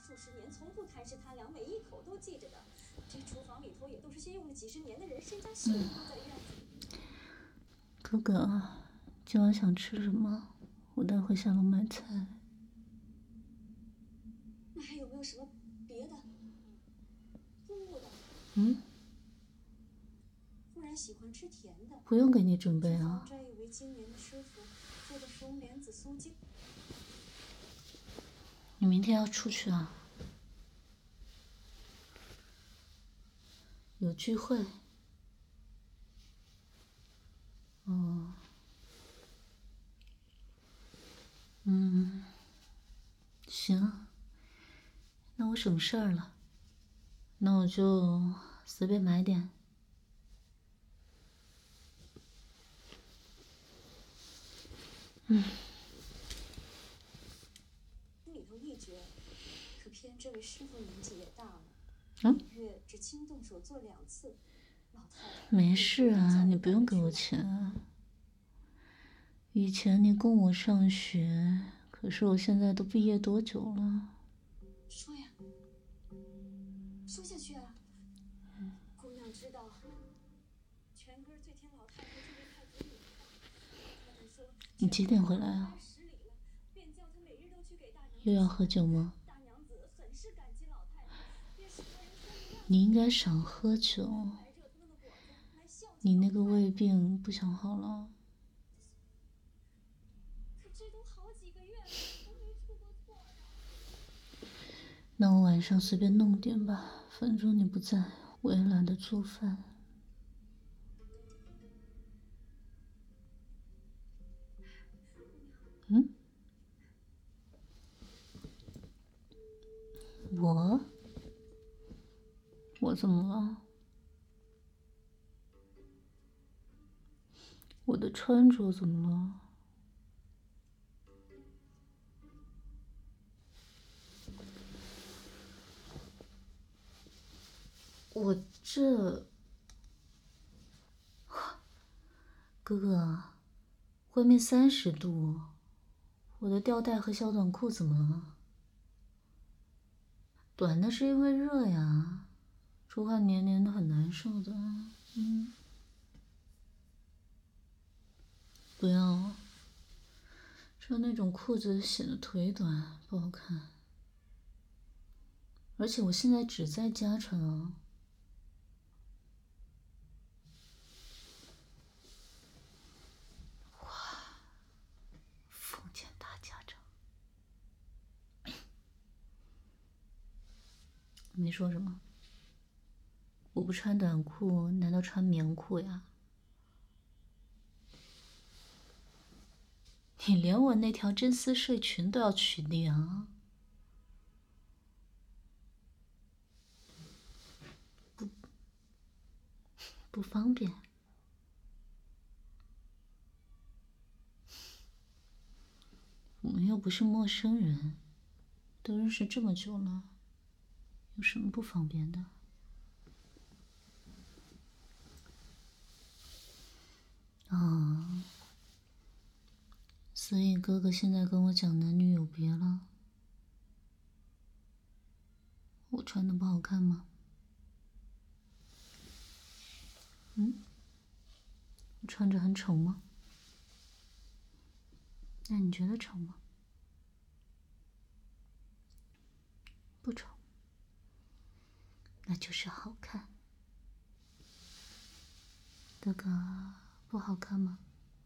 数十年，从不贪食贪凉，每一口都记着的。这厨房里头也都是些用了几十年的人身家性命都在院子里。 哥哥，今晚想吃什么？我待会下楼买菜。 那还有没有什么别的？不的。忽然喜欢吃甜的。 不用给你准备啊。 这以为今年的师傅做的松莲子酥鸡。 你明天要出去啊？有聚会。哦。行，那我省事儿了。那我就随便买点。 里头一绝，可偏这位师傅年纪也大了，一月只亲动手做2次，老太太。 没事啊，你不用给我钱啊。以前你供我上学，可是我现在都毕业多久了？ 说呀，说下去啊。姑娘知道，全根最听老太太这位太子女的话。老太太说， 你几点回来啊？ 便叫她每日都去给大娘。 又要喝酒吗？ 大娘子很是感激老太太，便使他人送你应该少喝酒。你那个胃病不想好了？ 可这都好几个月了，都没出过错呀。 那我晚上随便弄点吧，反正你不在，我也懒得做饭。我怎么了？我的穿着怎么了？我这……哥哥，外面30度，我的吊带和小短裤怎么了？短的是因为热呀，出汗黏黏的很难受的。不要，穿那种裤子显得腿短，不好看。而且我现在只在家穿啊。哇，封建大家长。没说什么。我不穿短裤，难道穿棉裤呀？你连我那条真丝睡裙都要取缔啊？不方便。我们又不是陌生人，都认识这么久了，有什么不方便的？所以哥哥现在跟我讲男女有别了。我穿的不好看吗？我穿着很丑吗？那你觉得丑吗？不丑，那就是好看。哥哥，不好看吗？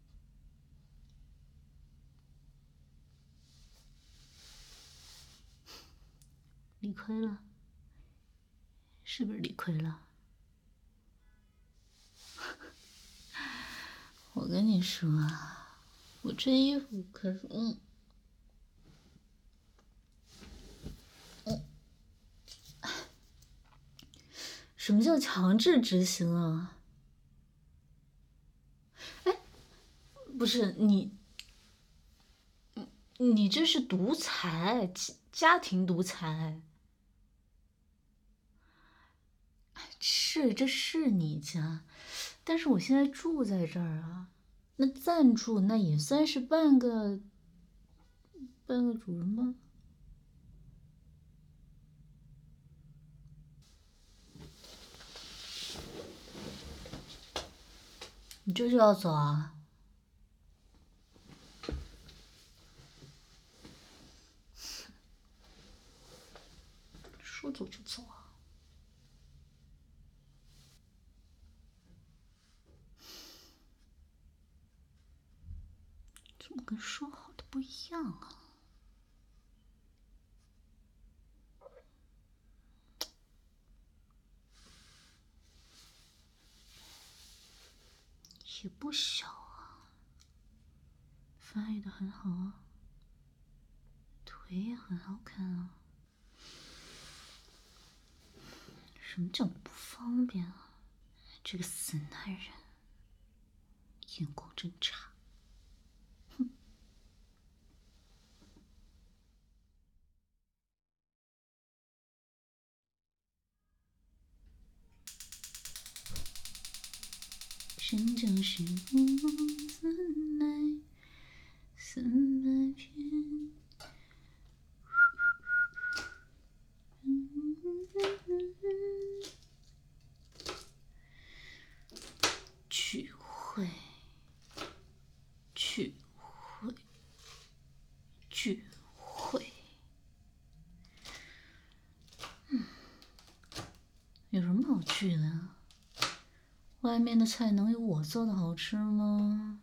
理亏了，是不是理亏了？我跟你说啊，我这衣服可是什么叫强制执行啊？哎，不是你这是独裁，家庭独裁。是，这是你家，但是我现在住在这儿啊，那暂住那也算是半个主人吗？ 你这就要走啊？说走就走啊？怎么跟说好的不一样啊？也不小啊，发育的很好啊，腿也很好看啊。什么叫不方便啊？这个死男人，眼光真差。哼。生就是梦自来400遍。聚会，聚会，聚会。有什么好聚的啊？外面的菜能有我做的好吃吗？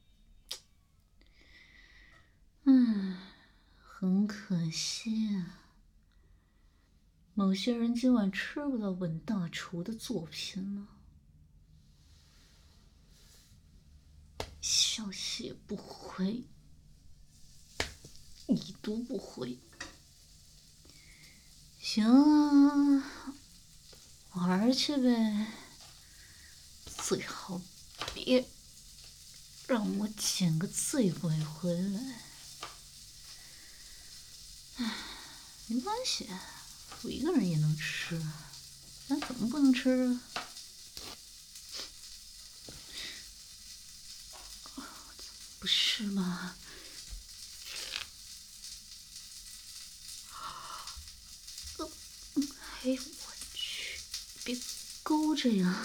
很可惜啊。某些人今晚吃不到本大厨的作品了。消息也不回，已读不回。行啊，玩去呗，最好别让我捡个醉鬼回来。唉，没关系，我一个人也能吃，咱怎么不能吃啊？不是吧？哎呦我去！别勾着呀！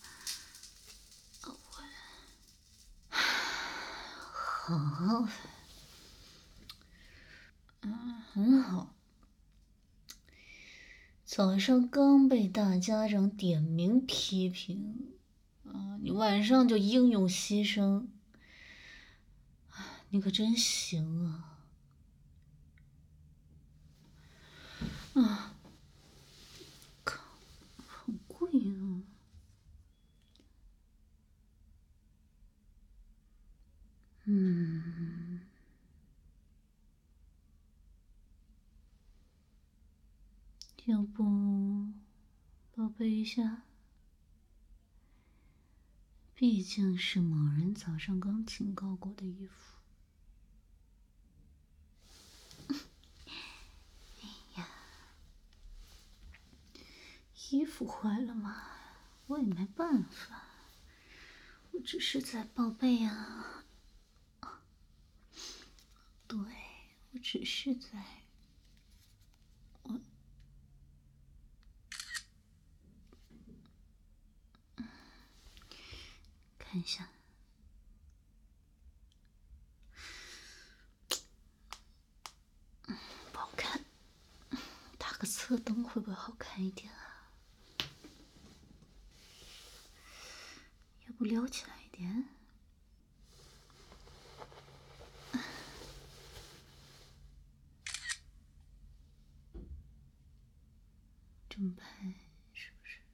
好，很好。早上刚被大家长点名批评，你晚上就英勇牺牲，你可真行啊！靠，很贵啊。要不报备一下？毕竟是某人早上刚警告过的衣服。哎呀，衣服坏了嘛，我也没办法，我只是在报备啊。对，我只是在，看一下。不好看，打个侧灯会不会好看一点啊？要不撩起来一点？这么拍是不是？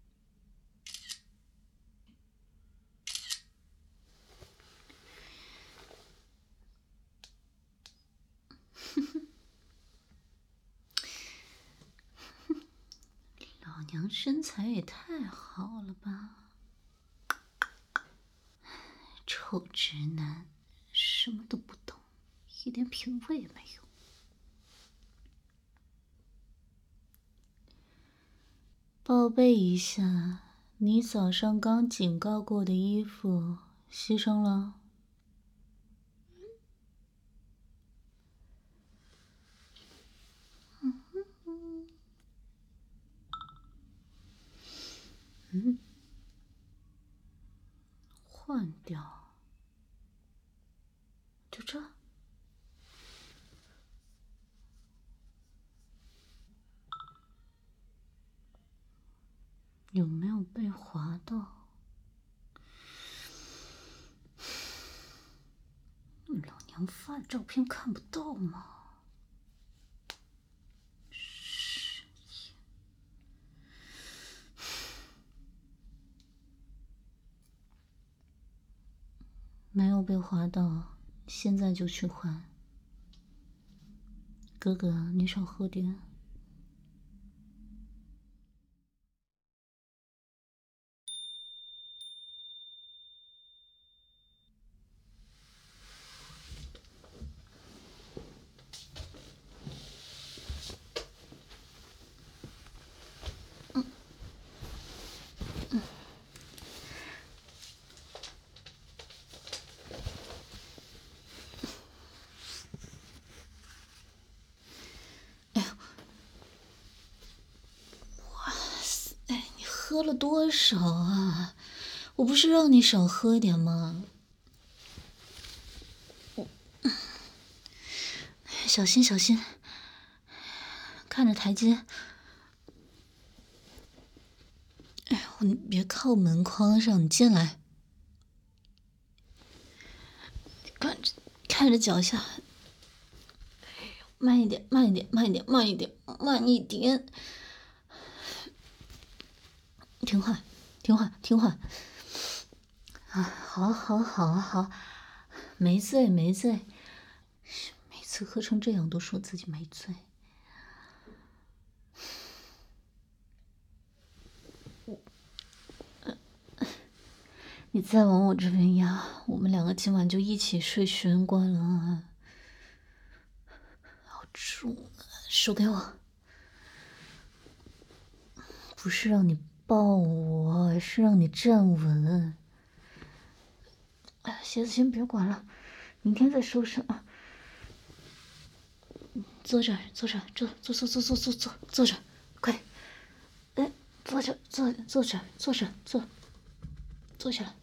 老娘身材也太好了吧！臭直男，什么都不懂，一点品味也没有。报备一下，你早上刚警告过的衣服牺牲了。坏换掉，就这。有没有被划到？老娘发的照片看不到吗？没有被划到，现在就去换。哥哥，你少喝点。喝了多少啊？我不是让你少喝点吗？小心小心，看着台阶。哎呦，你别靠门框上，你进来。看着脚下。慢一点，慢一点，慢一点，慢一点，慢一点。听话，听话，听话。啊，好，好，好，好，没醉，没醉。每次喝成这样都说自己没醉。你再往我这边压，我们两个今晚就一起睡玄关了啊！好重啊，手给我。不是让你抱我，是让你站稳。哎，鞋子先别管了，明天再收拾啊。坐这儿，坐这儿，坐这儿，快！哎，坐这，坐这，坐下来。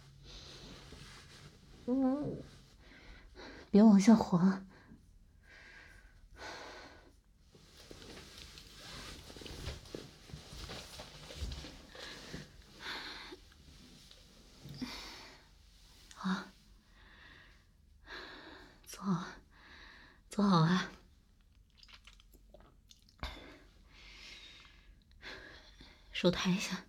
别往下滑。好，坐好，坐好啊。手抬一下。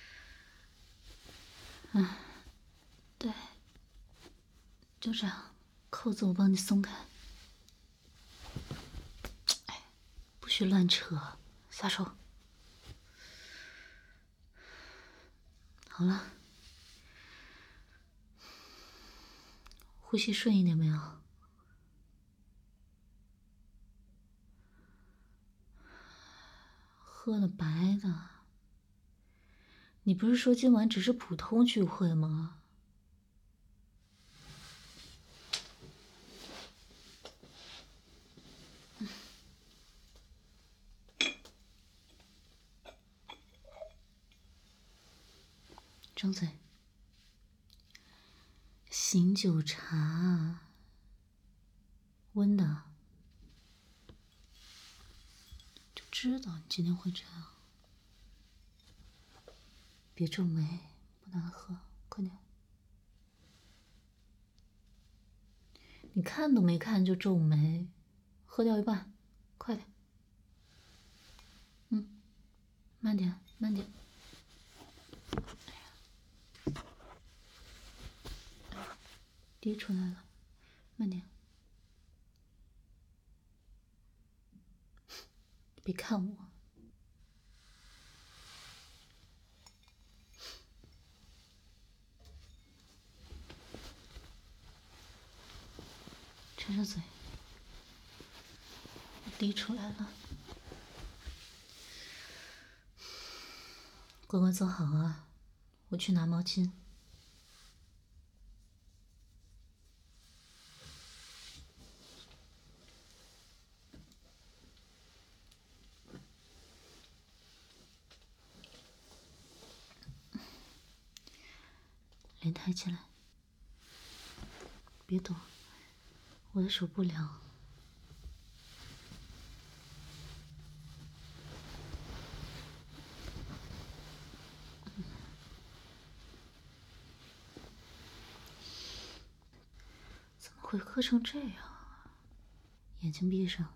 对，就这样，扣子我帮你松开。哎，不许乱扯，撒手。好了，呼吸顺一点没有？喝了白的。你不是说今晚只是普通聚会吗？张嘴。醒酒茶，温的。就知道你今天会这样。别皱眉，不难喝，快点。你看都没看就皱眉，喝掉一半，快点。慢点，慢点。滴出来了，慢点。别看我。插插嘴。滴出来了。乖乖坐好啊，我去拿毛巾。脸抬起来。 别动，我的手不凉。怎么会喝成这样？眼睛闭上。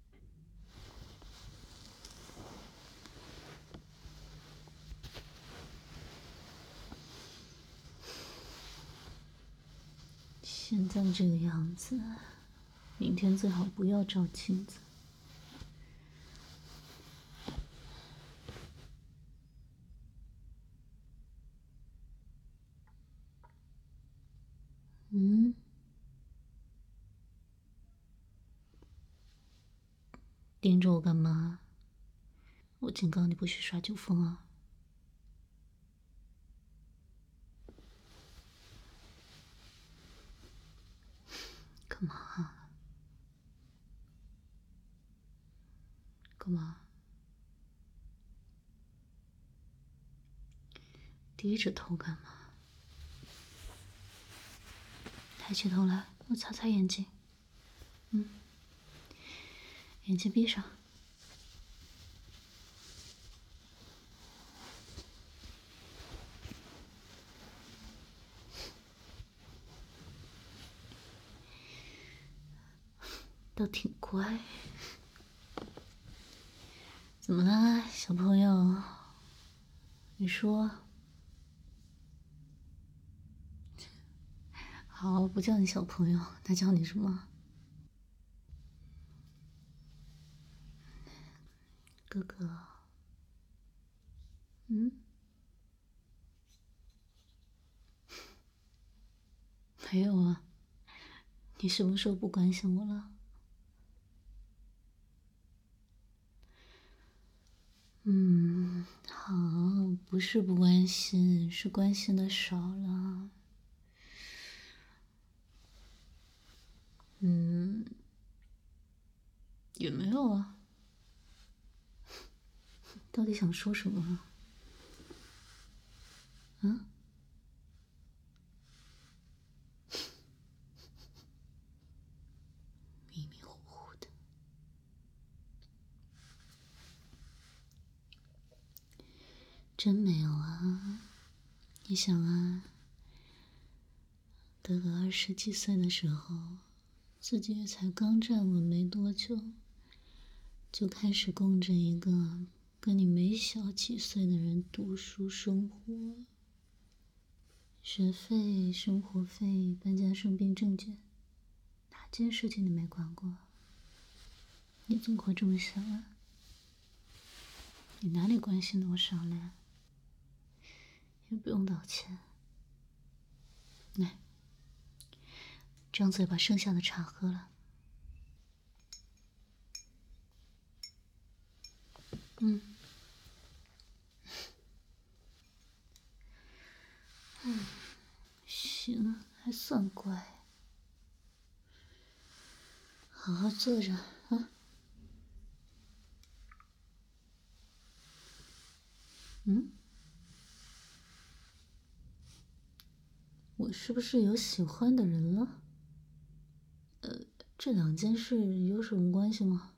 现在这个样子，明天最好不要照镜子。盯着我干嘛？我警告你不许耍酒疯啊！干嘛？干嘛？低着头干嘛？抬起头来，我擦擦眼睛。眼睛闭上。都挺乖。怎么啦，小朋友？你说。好，不叫你小朋友，那叫你什么？哥哥。没有啊。你什么时候不关心我了？好，不是不关心，是关心的少了。也没有啊。到底想说什么？迷迷糊糊的。真没有啊。你想啊，哥哥20几岁的时候，自己也才刚站稳没多久，就开始供着一个跟你没小几岁的人读书生活，学费、生活费、搬家生病证件，哪件事情你没管过？你怎么会这么想啊？你哪里关心的我少了？也不用道歉。来，张嘴把剩下的茶喝了。行，还算乖。好好坐着啊。我是不是有喜欢的人了？这两件事有什么关系吗？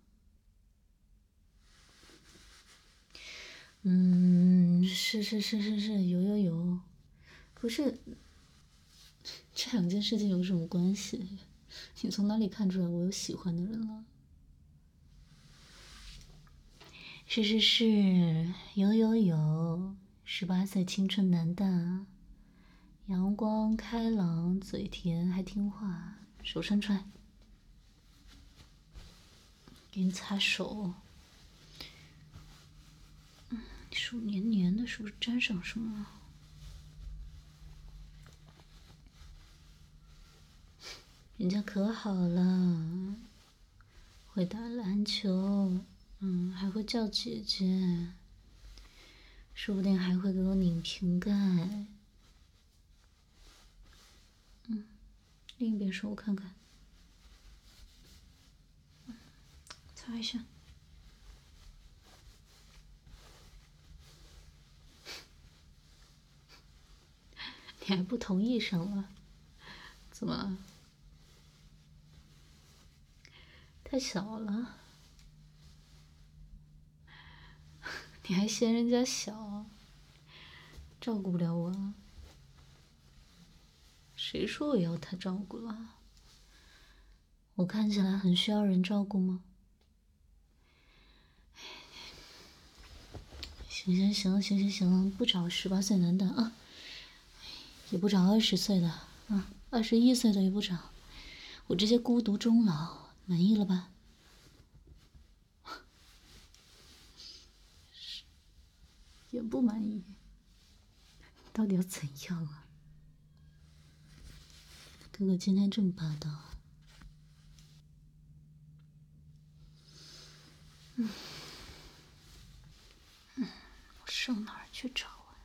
是，有。不是，这两件事情有什么关系？你从哪里看出来我有喜欢的人了？是，有。18岁青春男大，阳光开朗，嘴甜还听话，手伸出来，给你擦手。手黏黏的，是不是沾上什么了？人家可好了，会打篮球，还会叫姐姐，说不定还会给我拧瓶盖。另一边手我看看，擦一下。你还不同意上了？怎么了？ 太小了，你还嫌人家小，照顾不了我啊？谁说我要他照顾了？我看起来很需要人照顾吗？行，不找18岁男的啊，也不找20岁的啊，21岁的也不找，我直接孤独终老，满意了吧？也不满意，到底要怎样啊？哥哥今天这么霸道啊！我上哪儿去找啊？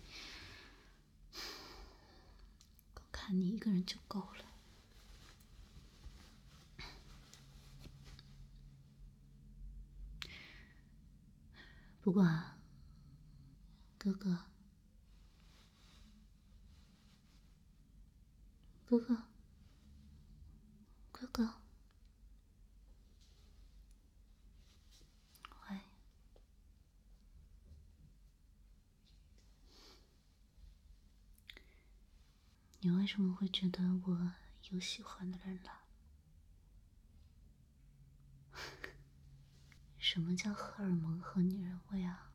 光看你一个人就够了。不过啊，哥哥，喂，你为什么会觉得我有喜欢的人了？什么叫荷尔蒙和女人味啊？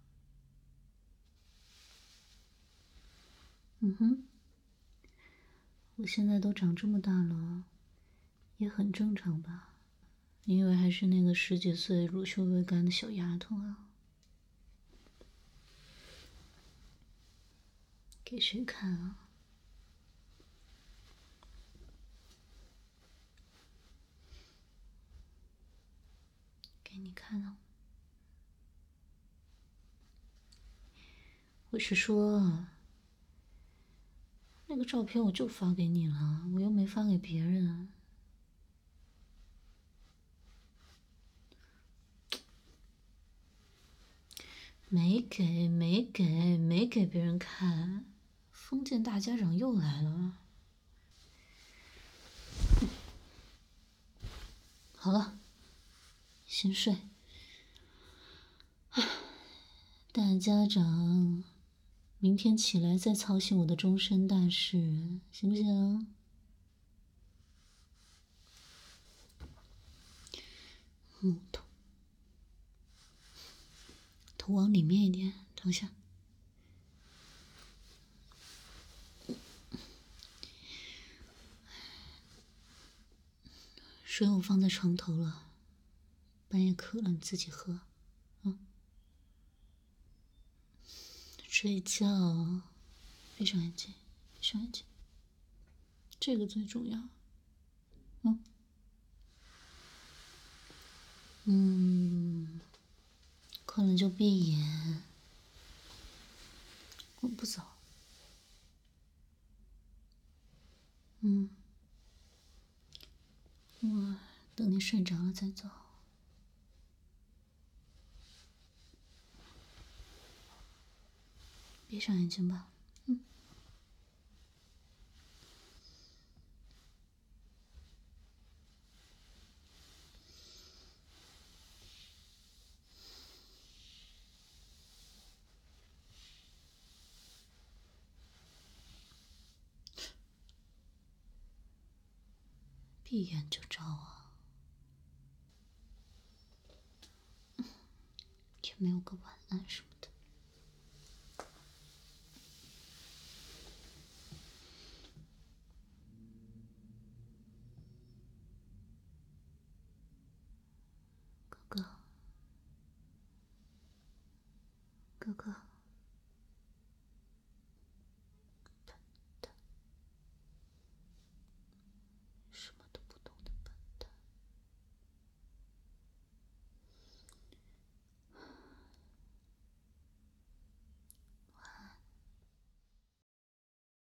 我现在都长这么大了，也很正常吧？你以为还是那个10几岁乳臭未干的小丫头啊？给谁看啊？给你看啊！我是说，那个照片我就发给你了，我又没发给别人。没给别人看，封建大家长又来了。好了，先睡。大家长，明天起来再操心我的终身大事，行不行？木头，头往里面一点，躺下。水我放在床头了，半夜渴了你自己喝，啊。睡觉，闭上眼睛，这个最重要。困了就闭眼，我不走。我等你睡着了再走。闭上眼睛吧。闭眼就着啊，也没有个晚安什么的。哥哥，